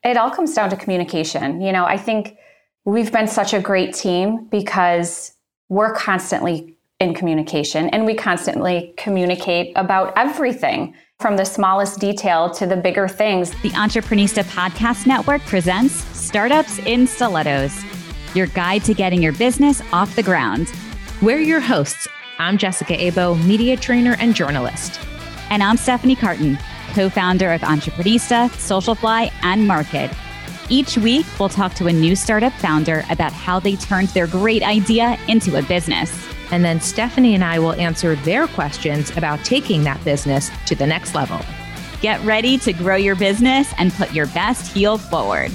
It all comes down to communication. I think we've been such a great team because we're constantly in communication and we constantly communicate about everything from the smallest detail to the bigger things. The Entreprenista Podcast Network presents Startups in Stilettos, your guide to getting your business off the ground. We're your hosts. I'm Jessica Abo, media trainer and journalist. And I'm Stephanie Carton, co-founder of Entreprenista, Socialfly, and Market. Each week, we'll talk to a new startup founder about how they turned their great idea into a business. And then Stephanie and I will answer their questions about taking that business to the next level. Get ready to grow your business and put your best heel forward.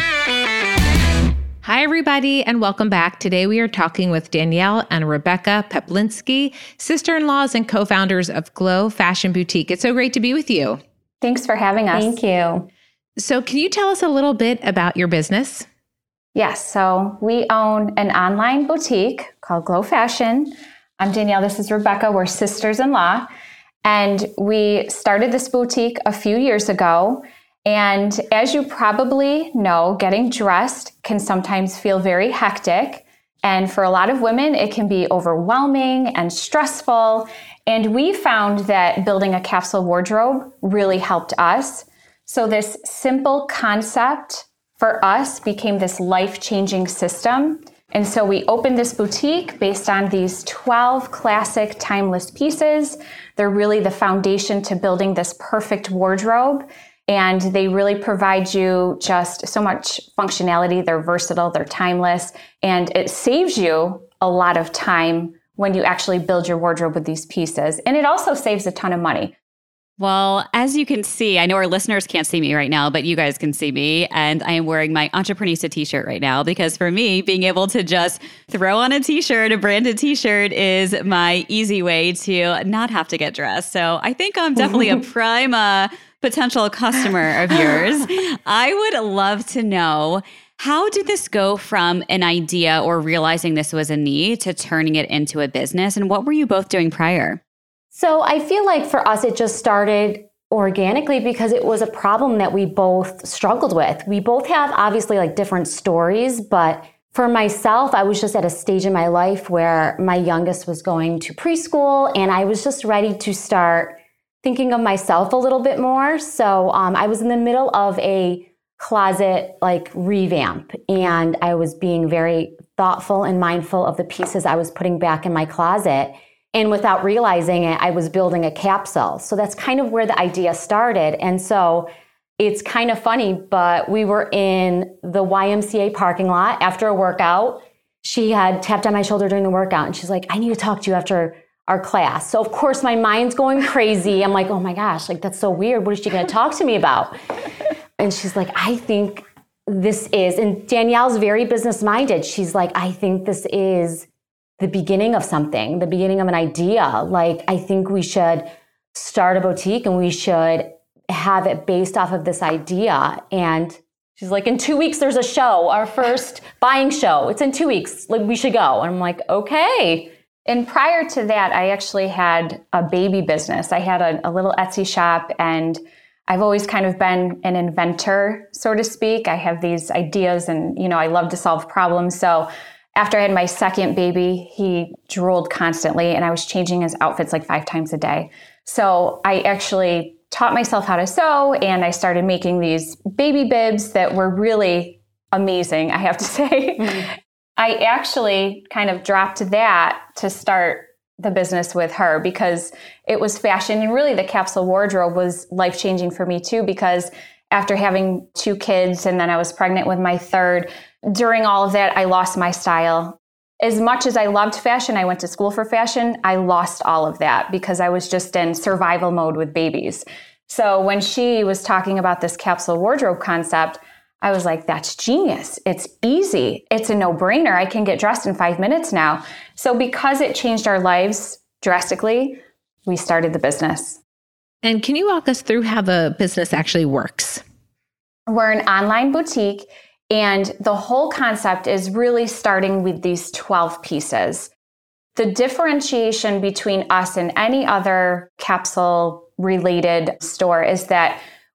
Hi, everybody, and welcome back. Today, we are talking with Danielle and Rebecca Peplinsky, sister-in-laws and co-founders of Glow Fashion Boutique. It's so great to be with you. Thanks for having us. Thank you. So can you tell us a little bit about your business? Yes. So we own an online boutique called Glow Fashion. I'm Danielle. This is Rebecca. We're sisters-in-law. And we started this boutique a few years ago. And as you probably know, getting dressed can sometimes feel very hectic. And for a lot of women, it can be overwhelming and stressful. And we found that building a capsule wardrobe really helped us. So this simple concept for us became this life-changing system. And so we opened this boutique based on these 12 classic timeless pieces. They're really the foundation to building this perfect wardrobe. And they really provide you just so much functionality. They're versatile, they're timeless, and it saves you a lot of time when you actually build your wardrobe with these pieces. And it also saves a ton of money. Well, as you can see, I know our listeners can't see me right now, but you guys can see me. And I am wearing my Entreprenista t-shirt right now because for me, being able to just throw on a t-shirt, a branded t-shirt is my easy way to not have to get dressed. So I think I'm definitely a prime potential customer of yours. I would love to know, how did this go from an idea or realizing this was a need to turning it into a business? And what were you both doing prior? So I feel like for us, it just started organically because it was a problem that we both struggled with. We both have obviously like different stories, but for myself, I was just at a stage in my life where my youngest was going to preschool and I was just ready to start thinking of myself a little bit more. So I was in the middle of a closet like revamp and I was being very thoughtful and mindful of the pieces I was putting back in my closet. And without realizing it, I was building a capsule. So that's kind of where the idea started. And so it's kind of funny, but we were in the YMCA parking lot after a workout. She had tapped on my shoulder during the workout and she's like, I need to talk to you after our class. So of course my mind's going crazy. I'm like, oh my gosh, like that's so weird. What is she going to talk to me about? And she's like, I think this is, and Danielle's very business minded. She's like, I think this is the beginning of something, the beginning of an idea. Like, I think we should start a boutique and we should have it based off of this idea. And she's like, in 2 weeks, there's a show, our first buying show. It's in 2 weeks. Like, we should go. And I'm like, okay. And prior to that, I actually had a baby business. I had a little Etsy shop, and I've always kind of been an inventor, so to speak. I have these ideas and, I love to solve problems. So after I had my second baby, he drooled constantly and I was changing his outfits like 5 times a day. So I actually taught myself how to sew and I started making these baby bibs that were really amazing, I have to say. Mm-hmm. I actually kind of dropped that to start the business with her because it was fashion, and really the capsule wardrobe was life-changing for me too, because after having 2 kids and then I was pregnant with my third, during all of that, I lost my style. As much as I loved fashion, I went to school for fashion, I lost all of that because I was just in survival mode with babies. So when she was talking about this capsule wardrobe concept, I was like, that's genius. It's easy. It's a no-brainer. I can get dressed in 5 minutes now. So because it changed our lives drastically, we started the business. And can you walk us through how the business actually works? We're an online boutique, and the whole concept is really starting with these 12 pieces. The differentiation between us and any other capsule-related store is that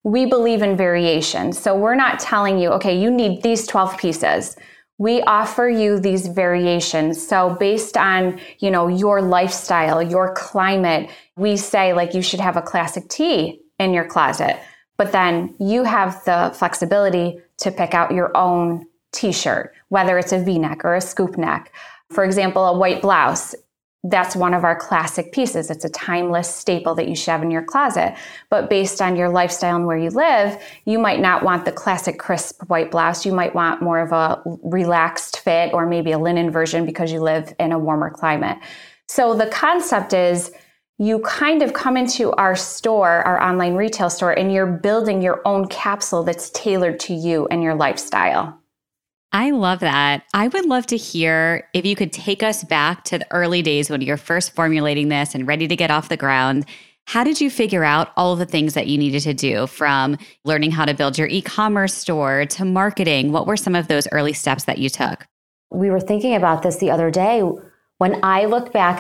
we believe in variation. So we're not telling you, okay, you need these 12 pieces. We offer you these variations. So based on, your lifestyle, your climate, we say like you should have a classic tee in your closet, but then you have the flexibility to pick out your own t-shirt, whether it's a V-neck or a scoop neck. For example, a white blouse. That's one of our classic pieces. It's a timeless staple that you should have in your closet. But based on your lifestyle and where you live, you might not want the classic crisp white blouse. You might want more of a relaxed fit or maybe a linen version because you live in a warmer climate. So the concept is you kind of come into our store, our online retail store, and you're building your own capsule that's tailored to you and your lifestyle. I love that. I would love to hear if you could take us back to the early days when you're first formulating this and ready to get off the ground. How did you figure out all of the things that you needed to do, from learning how to build your e-commerce store to marketing? What were some of those early steps that you took? We were thinking about this the other day. When I look back,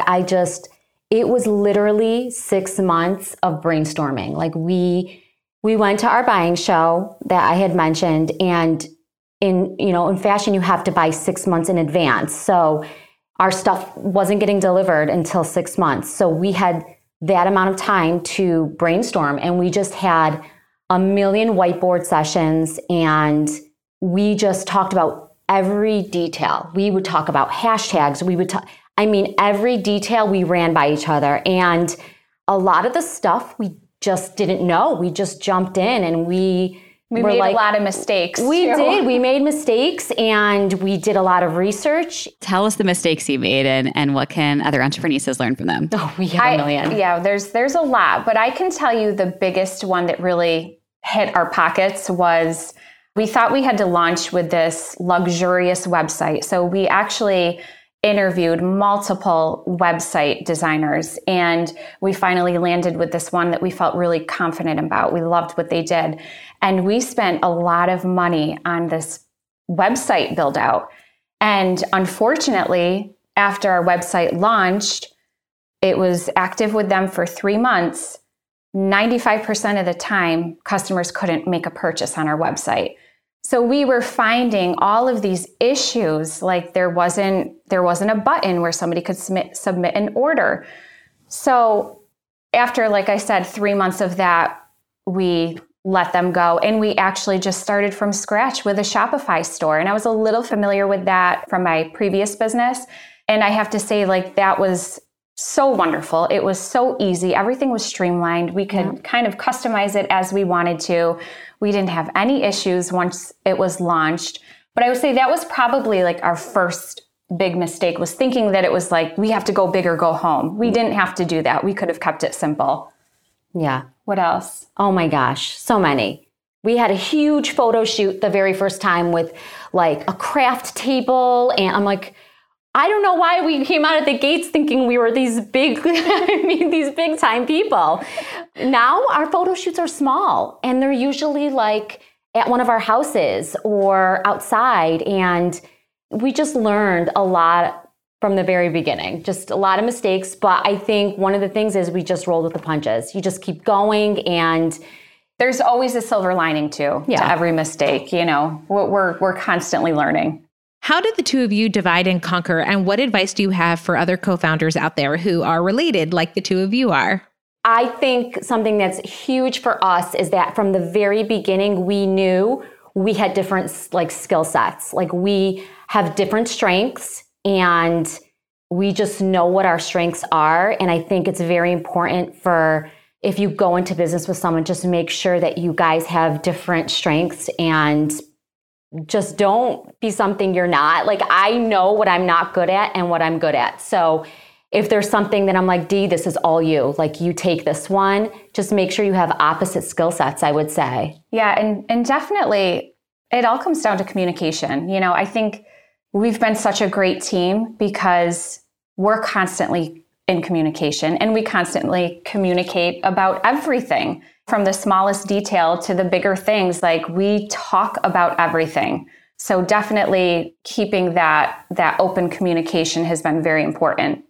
it was literally 6 months of brainstorming. Like we went to our buying show that I had mentioned, and in fashion, you have to buy 6 months in advance. So our stuff wasn't getting delivered until 6 months. So we had that amount of time to brainstorm, and we just had a million whiteboard sessions, and we just talked about every detail. We would talk about hashtags. Every detail we ran by each other. And a lot of the stuff we just didn't know. We just jumped in, and we made a lot of mistakes. We did. We made mistakes, and we did a lot of research. Tell us the mistakes you made and what can other entrepreneurs learn from them? Oh, we have a million. Yeah, there's a lot. But I can tell you the biggest one that really hit our pockets was we thought we had to launch with this luxurious website. So we actually interviewed multiple website designers, and we finally landed with this one that we felt really confident about. We loved what they did. And we spent a lot of money on this website build out. And unfortunately, after our website launched, it was active with them for 3 months. 95% of the time, customers couldn't make a purchase on our website. So we were finding all of these issues, like there wasn't a button where somebody could submit an order. So after, like I said, 3 months of that, we let them go. And we actually just started from scratch with a Shopify store. And I was a little familiar with that from my previous business. And I have to say, like, that was so wonderful. It was so easy. Everything was streamlined. We could kind of customize it as we wanted to. We didn't have any issues once it was launched. But I would say that was probably like our first big mistake, was thinking that it was like, we have to go big or go home. We didn't have to do that. We could have kept it simple. Yeah. What else? Oh my gosh, so many. We had a huge photo shoot the very first time with like a craft table. And I'm like, I don't know why we came out of the gates thinking we were these big, these big time people. Now our photo shoots are small, and they're usually like at one of our houses or outside. And we just learned a lot from the very beginning, just a lot of mistakes. But I think one of the things is we just rolled with the punches. You just keep going, and there's always a silver lining to every mistake. We're constantly learning. How did the two of you divide and conquer, and what advice do you have for other co-founders out there who are related like the two of you are? I think something that's huge for us is that from the very beginning, we knew we had different skill sets. Like, we have different strengths, and we just know what our strengths are. And I think it's very important for, if you go into business with someone, just make sure that you guys have different strengths, and just don't be something you're not. Like, I know what I'm not good at and what I'm good at. So if there's something that I'm like, Dee, this is all you, like, you take this one, just make sure you have opposite skill sets, I would say. Yeah. And definitely it all comes down to communication. I think we've been such a great team because we're constantly in communication, and we constantly communicate about everything, from the smallest detail to the bigger things. Like, we talk about everything. So definitely keeping that open communication has been very important.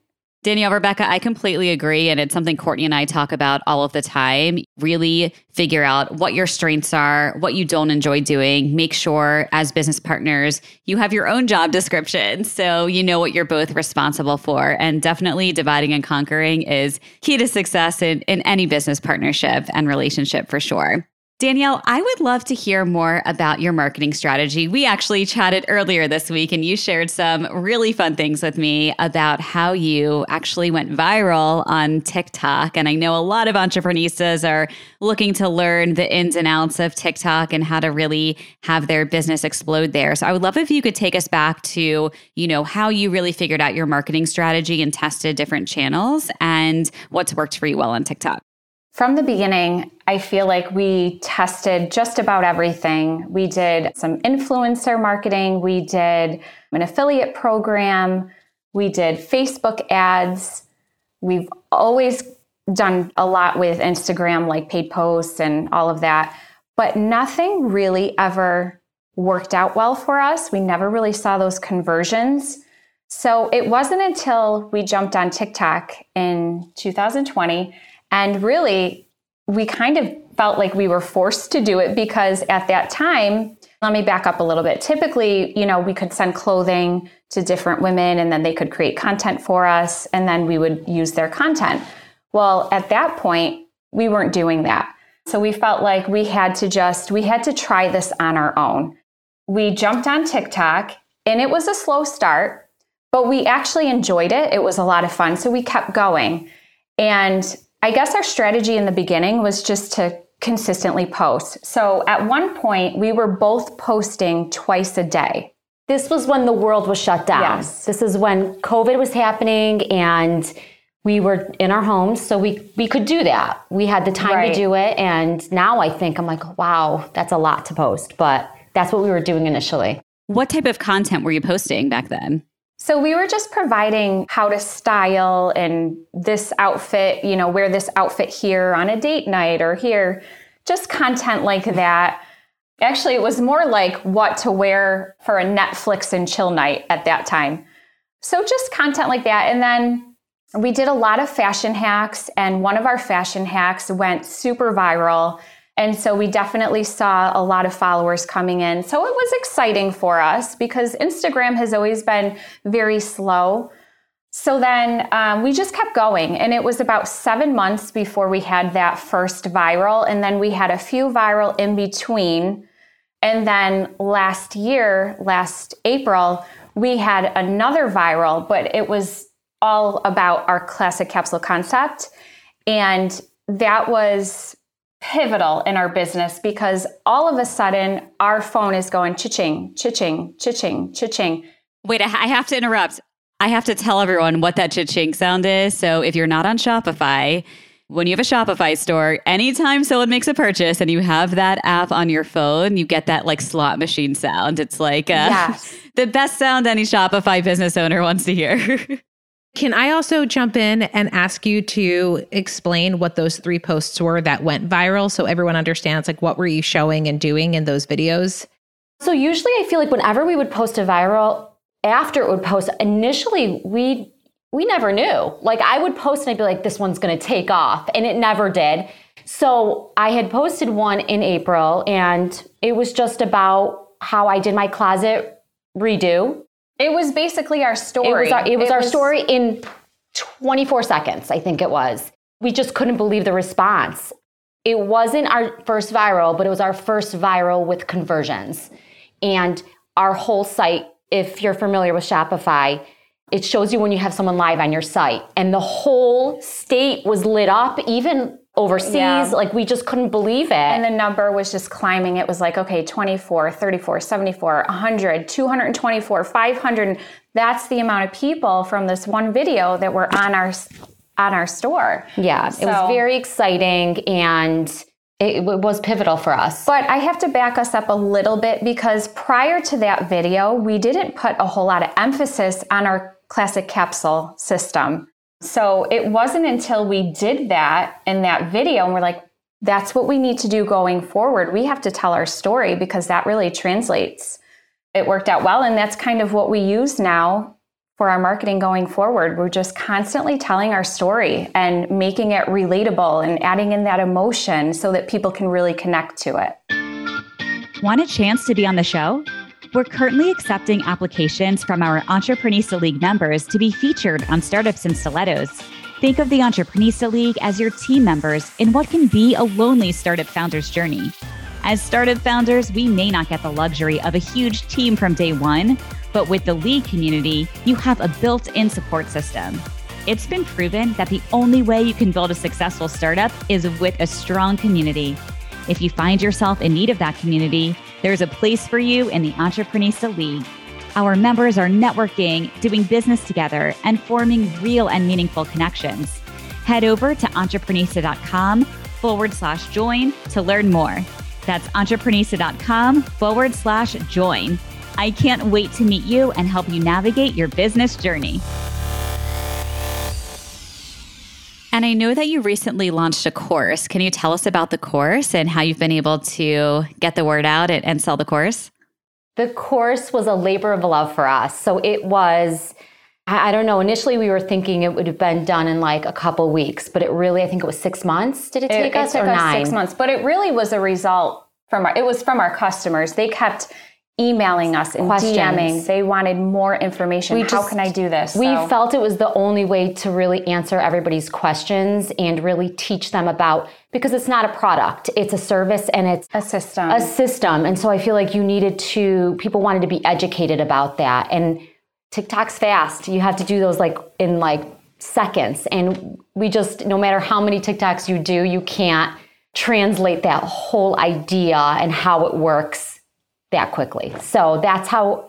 Danielle, Rebecca, I completely agree. And it's something Courtney and I talk about all of the time. Really figure out what your strengths are, what you don't enjoy doing. Make sure as business partners, you have your own job description so you know what you're both responsible for. And definitely dividing and conquering is key to success in any business partnership and relationship for sure. Danielle, I would love to hear more about your marketing strategy. We actually chatted earlier this week and you shared some really fun things with me about how you actually went viral on TikTok. And I know a lot of entrepreneurs are looking to learn the ins and outs of TikTok and how to really have their business explode there. So I would love if you could take us back to, how you really figured out your marketing strategy and tested different channels and what's worked for you well on TikTok. From the beginning, I feel like we tested just about everything. We did some influencer marketing. We did an affiliate program. We did Facebook ads. We've always done a lot with Instagram, like paid posts and all of that. But nothing really ever worked out well for us. We never really saw those conversions. So it wasn't until we jumped on TikTok in 2020 and really, we kind of felt like we were forced to do it because at that time, let me back up a little bit. Typically, we could send clothing to different women and then they could create content for us and then we would use their content. Well, at that point, we weren't doing that. So we felt like we had to try this on our own. We jumped on TikTok and it was a slow start, but we actually enjoyed it. It was a lot of fun. So we kept going. And I guess our strategy in the beginning was just to consistently post. So at one point, we were both posting twice a day. This was when the world was shut down. Yes. This is when COVID was happening and we were in our homes. So we could do that. We had the time to do it. And now I'm like, wow, that's a lot to post. But that's what we were doing initially. What type of content were you posting back then? So we were just providing how to style and this outfit, wear this outfit here on a date night or here, just content like that. Actually, it was more like what to wear for a Netflix and chill night at that time. So just content like that. And then we did a lot of fashion hacks and one of our fashion hacks went super viral. And so we definitely saw a lot of followers coming in. So it was exciting for us because Instagram has always been very slow. So then we just kept going. And it was about 7 months before we had that first viral. And then we had a few viral in between. And then last April, we had another viral, but it was all about our classic capsule concept. And that was pivotal in our business because all of a sudden our phone is going cha-ching, cha-ching, cha-ching, cha-ching. Wait, I have to interrupt. I have to tell everyone what that cha-ching sound is. So if you're not on Shopify, when you have a Shopify store, anytime someone makes a purchase and you have that app on your phone, you get that like slot machine sound. It's like the best sound any Shopify business owner wants to hear. Can I also jump in and ask you to explain what those 3 posts were that went viral so everyone understands, like, what were you showing and doing in those videos? So usually I feel like whenever we would post a viral, after it would post, initially we never knew. Like I would post and I'd be like, this one's going to take off. And it never did. So I had posted one in April and it was just about how I did my closet redo. It was basically our story. It was our story in 24 seconds, I think it was. We just couldn't believe the response. It wasn't our first viral, but it was our first viral with conversions. And our whole site, if you're familiar with Shopify, it shows you when you have someone live on your site. And the whole state was lit up, even overseas. Yeah. Like we just couldn't believe it. And the number was just climbing. It was like, okay, 24, 34, 74, 100, 224, 500. That's the amount of people from this one video that were on our store. Yeah, it was very exciting and it was pivotal for us. But I have to back us up a little bit because prior to that video, we didn't put a whole lot of emphasis on our classic capsule system. So it wasn't until we did that in that video and we're like, that's what we need to do going forward. We have to tell our story because that really translates. It worked out well. And that's kind of what we use now for our marketing going forward. We're just constantly telling our story and making it relatable and adding in that emotion so that people can really connect to it. Want a chance to be on the show? We're currently accepting applications from our Entreprenista League members to be featured on Startups and Stilettos. Think of the Entreprenista League as your team members in what can be a lonely startup founder's journey. As startup founders, we may not get the luxury of a huge team from day one, but with the League community, you have a built-in support system. It's been proven that the only way you can build a successful startup is with a strong community. If you find yourself in need of that community, there's a place for you in the Entreprenista League. Our members are networking, doing business together, and forming real and meaningful connections. Head over to entreprenista.com/join to learn more. That's entreprenista.com/join. I can't wait to meet you and help you navigate your business journey. And I know that you recently launched a course. Can you tell us about the course and how you've been able to get the word out and sell the course? The course was a labor of love for us. So it was, I don't know, initially we were thinking it would have been done in like a couple weeks, but it really, I think it was 6 months. Did it take us or 9? 6 months, but it really was a result from our customers. They kept emailing us and Questions. DMing. They wanted more information. How can I do this? We felt it was the only way to really answer everybody's questions and really teach them about, because it's not a product, it's a service and it's a system. And so I feel like people wanted to be educated about that. And TikTok's fast. You have to do those in seconds. And we just, no matter how many TikToks you do, you can't translate that whole idea and how it works that quickly. So that's how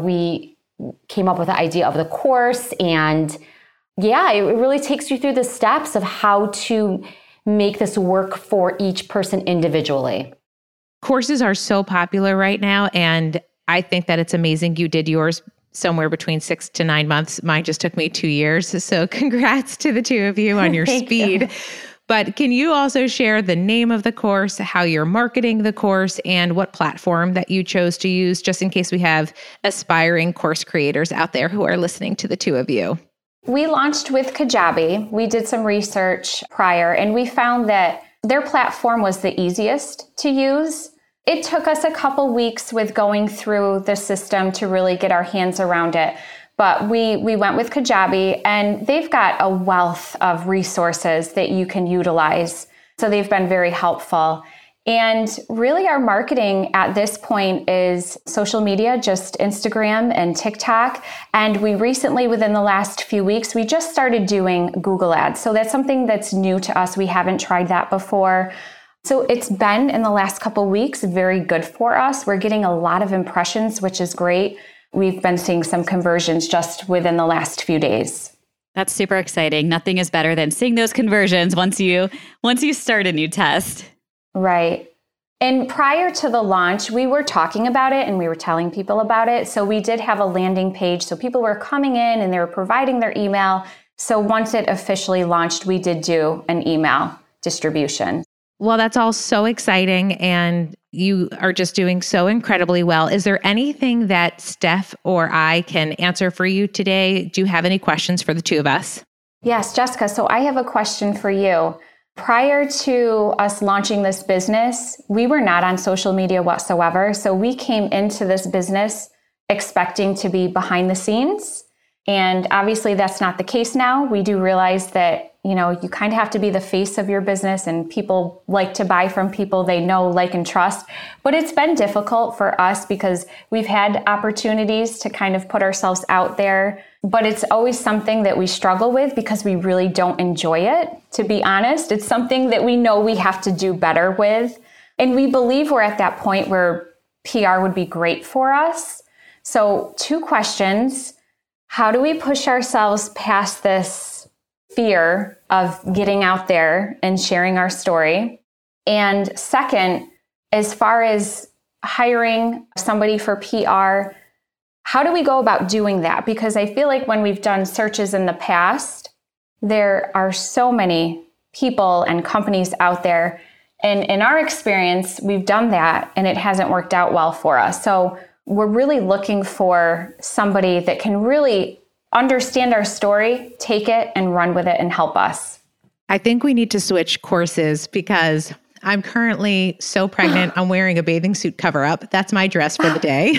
we came up with the idea of the course. And yeah, it really takes you through the steps of how to make this work for each person individually. Courses are so popular right now, and I think that it's amazing you did yours somewhere between 6 to 9 months. Mine just took me 2 years. So congrats to the two of you on your speed. You. But can you also share the name of the course, how you're marketing the course, and what platform that you chose to use, just in case we have aspiring course creators out there who are listening to the two of you? We launched with Kajabi. We did some research prior, and we found that their platform was the easiest to use. It took us a couple weeks with going through the system to really get our hands around it. But we went with Kajabi, and they've got a wealth of resources that you can utilize. So they've been very helpful. And really our marketing at this point is social media, just Instagram and TikTok. And we recently, within the last few weeks, we just started doing Google Ads. So that's something that's new to us. We haven't tried that before. So it's been, in the last couple of weeks, very good for us. We're getting a lot of impressions, which is great. We've been seeing some conversions just within the last few days. That's super exciting. Nothing is better than seeing those conversions once you start a new test. Right. And prior to the launch, we were talking about it and we were telling people about it. So we did have a landing page. So people were coming in and they were providing their email. So once it officially launched, we did do an email distribution. Well, that's all so exciting, and you are just doing so incredibly well. Is there anything that Steph or I can answer for you today? Do you have any questions for the two of us? Yes, Jessica. So I have a question for you. Prior to us launching this business, we were not on social media whatsoever. So we came into this business expecting to be behind the scenes. And obviously that's not the case now. We do realize that, you kind of have to be the face of your business, and people like to buy from people they know, like, and trust. But it's been difficult for us because we've had opportunities to kind of put ourselves out there, but it's always something that we struggle with because we really don't enjoy it, to be honest. It's something that we know we have to do better with. And we believe we're at that point where PR would be great for us. So 2 questions. How do we push ourselves past this fear of getting out there and sharing our story? And second, as far as hiring somebody for PR, how do we go about doing that? Because I feel like when we've done searches in the past, there are so many people and companies out there. And in our experience, we've done that and it hasn't worked out well for us. So we're really looking for somebody that can really understand our story, take it and run with it and help us. I think we need to switch courses because I'm currently so pregnant. I'm wearing a bathing suit cover up. That's my dress for the day.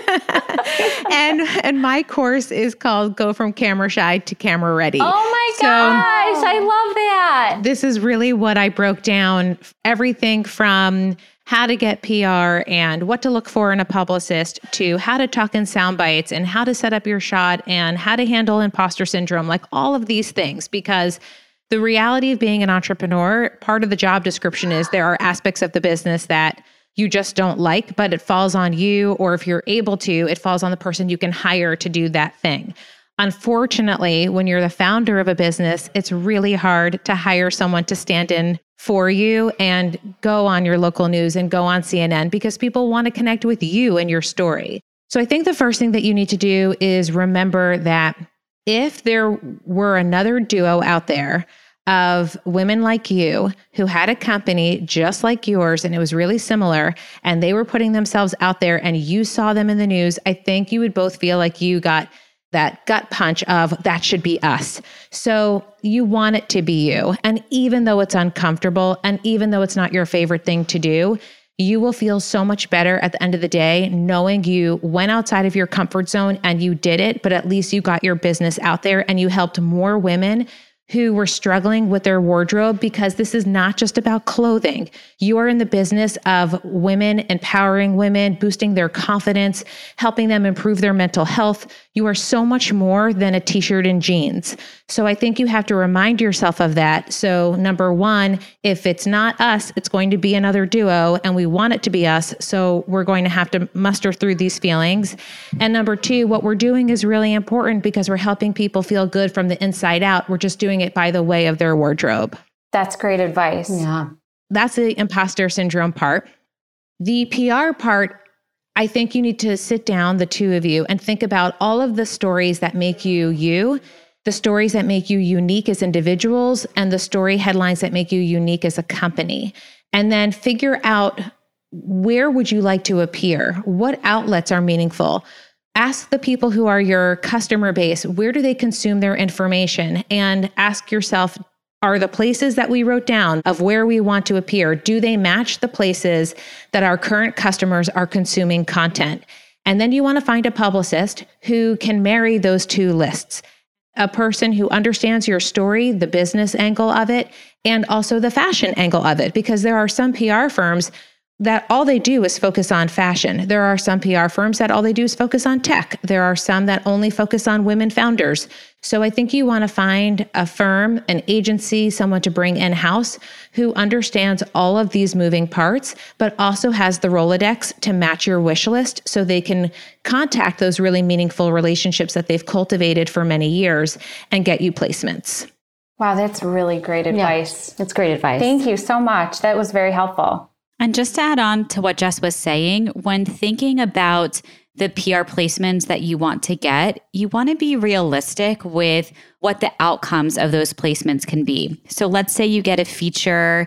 and my course is called Go From Camera Shy to Camera Ready. Oh my gosh, I love that. This is really what I broke down, everything from how to get PR and what to look for in a publicist to how to talk in sound bites and how to set up your shot and how to handle imposter syndrome, like all of these things, because the reality of being an entrepreneur, part of the job description is there are aspects of the business that you just don't like, but it falls on you, or if you're able to, it falls on the person you can hire to do that thing. Unfortunately, when you're the founder of a business, it's really hard to hire someone to stand in for you and go on your local news and go on CNN because people want to connect with you and your story. So I think the first thing that you need to do is remember that if there were another duo out there of women like you who had a company just like yours and it was really similar and they were putting themselves out there and you saw them in the news, I think you would both feel like you got that gut punch of that should be us. So you want it to be you. And even though it's uncomfortable and even though it's not your favorite thing to do, you will feel so much better at the end of the day knowing you went outside of your comfort zone and you did it, but at least you got your business out there and you helped more women who were struggling with their wardrobe, because this is not just about clothing. You are in the business of women, empowering women, boosting their confidence, helping them improve their mental health. You are so much more than a t-shirt and jeans. So I think you have to remind yourself of that. So number one, if it's not us, it's going to be another duo and we want it to be us. So we're going to have to muster through these feelings. And number two, what we're doing is really important because we're helping people feel good from the inside out. We're just doing it by the way of their wardrobe. That's great advice. Yeah. That's the imposter syndrome part. The PR part, I think you need to sit down, the two of you, and think about all of the stories that make you you, the stories that make you unique as individuals, and the story headlines that make you unique as a company. And then figure out, where would you like to appear? What outlets are meaningful? Ask the people who are your customer base, where do they consume their information? And ask yourself, are the places that we wrote down of where we want to appear, do they match the places that our current customers are consuming content? And then you want to find a publicist who can marry those two lists. A person who understands your story, the business angle of it, and also the fashion angle of it, because there are some PR firms that all they do is focus on fashion. There are some PR firms that all they do is focus on tech. There are some that only focus on women founders. So I think you want to find a firm, an agency, someone to bring in-house who understands all of these moving parts, but also has the Rolodex to match your wish list so they can contact those really meaningful relationships that they've cultivated for many years and get you placements. Wow, that's really great advice. Yeah, it's great advice. Thank you so much. That was very helpful. And just to add on to what Jess was saying, when thinking about the PR placements that you want to get, you want to be realistic with what the outcomes of those placements can be. So let's say you get a feature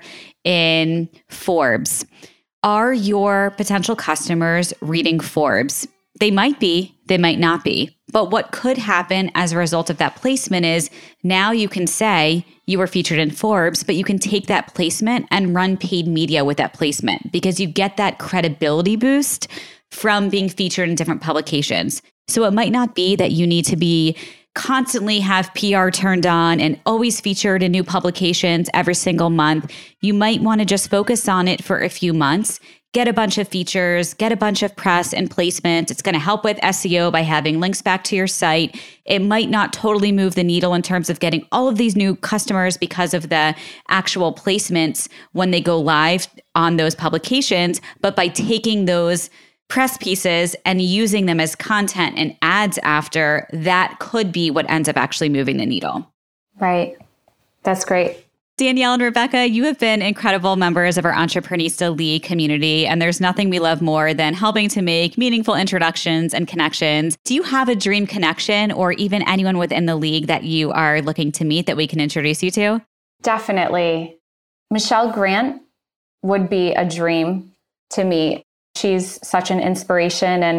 in Forbes. Are your potential customers reading Forbes? They might be, they might not be. But what could happen as a result of that placement is now you can say you were featured in Forbes, but you can take that placement and run paid media with that placement because you get that credibility boost from being featured in different publications. So it might not be that you need to be constantly have PR turned on and always featured in new publications every single month. You might want to just focus on it for a few months, get a bunch of features, get a bunch of press and placement. It's going to help with SEO by having links back to your site. It might not totally move the needle in terms of getting all of these new customers because of the actual placements when they go live on those publications. But by taking those press pieces and using them as content and ads after, that could be what ends up actually moving the needle. Right. That's great. Danielle and Rebecca, you have been incredible members of our Entreprenista League community, and there's nothing we love more than helping to make meaningful introductions and connections. Do you have a dream connection or even anyone within the league that you are looking to meet that we can introduce you to? Definitely. Michelle Grant would be a dream to meet. She's such an inspiration and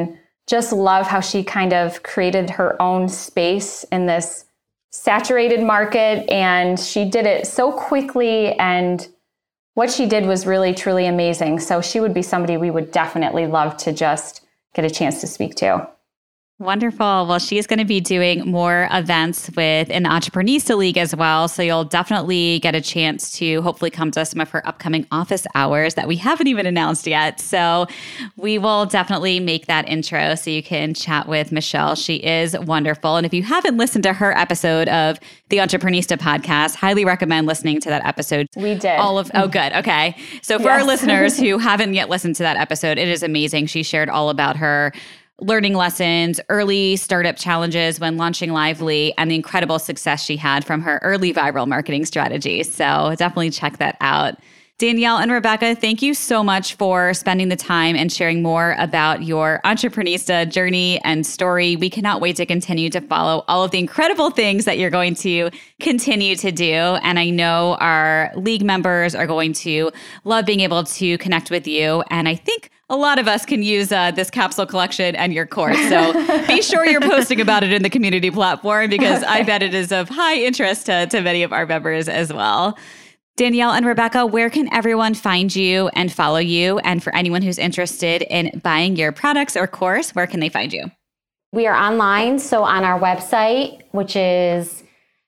just love how she kind of created her own space in this saturated market, and she did it so quickly, and what she did was really, truly amazing. So she would be somebody we would definitely love to just get a chance to speak to. Wonderful. Well, she is going to be doing more events with an Entreprenista League as well. So you'll definitely get a chance to hopefully come to some of her upcoming office hours that we haven't even announced yet. So we will definitely make that intro so you can chat with Michelle. She is wonderful. And if you haven't listened to her episode of the Entreprenista podcast, highly recommend listening to that episode. We did. Oh, good. Okay. So for our listeners who haven't yet listened to that episode, it is amazing. She shared all about her learning lessons, early startup challenges when launching Lively, and the incredible success she had from her early viral marketing strategies. So definitely check that out. Danielle and Rebecca, thank you so much for spending the time and sharing more about your Entreprenista journey and story. We cannot wait to continue to follow all of the incredible things that you're going to continue to do. And I know our league members are going to love being able to connect with you. And I think a lot of us can use this capsule collection and your course. So be sure you're posting about it in the community platform, because I bet it is of high interest to many of our members as well. Danielle and Rebecca, where can everyone find you and follow you? And for anyone who's interested in buying your products or course, where can they find you? We are online. So on our website, which is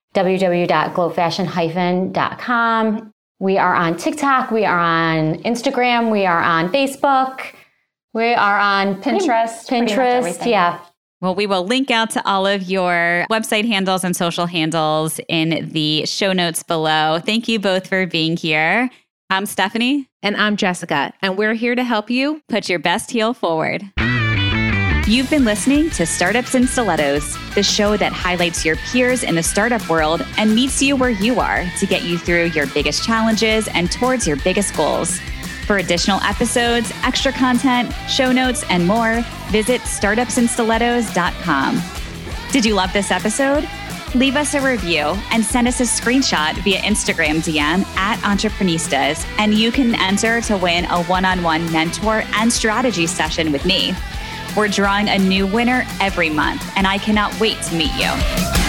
www.glowfashion-.com. We are on TikTok. We are on Instagram. We are on Facebook. We are on Pinterest. Yeah. Well, we will link out to all of your website handles and social handles in the show notes below. Thank you both for being here. I'm Stephanie. And I'm Jessica. And we're here to help you put your best heel forward. You've been listening to Startups in Stilettos, the show that highlights your peers in the startup world and meets you where you are to get you through your biggest challenges and towards your biggest goals. For additional episodes, extra content, show notes, and more, visit startupsinstilettos.com. Did you love this episode? Leave us a review and send us a screenshot via Instagram DM @Entreprenistas, and you can enter to win a one-on-one mentor and strategy session with me. We're drawing a new winner every month, and I cannot wait to meet you.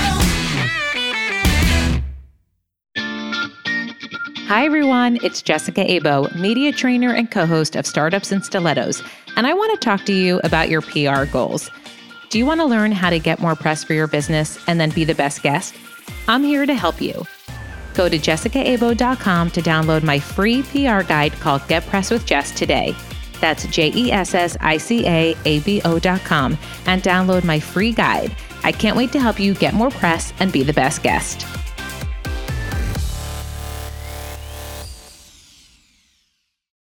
Hi, everyone. It's Jessica Abo, media trainer and co-host of Startups in Stilettos, and I want to talk to you about your PR goals. Do you want to learn how to get more press for your business and then be the best guest? I'm here to help you. Go to jessicaabo.com to download my free PR guide called Get Press with Jess today. That's jessicaabo.com and download my free guide. I can't wait to help you get more press and be the best guest.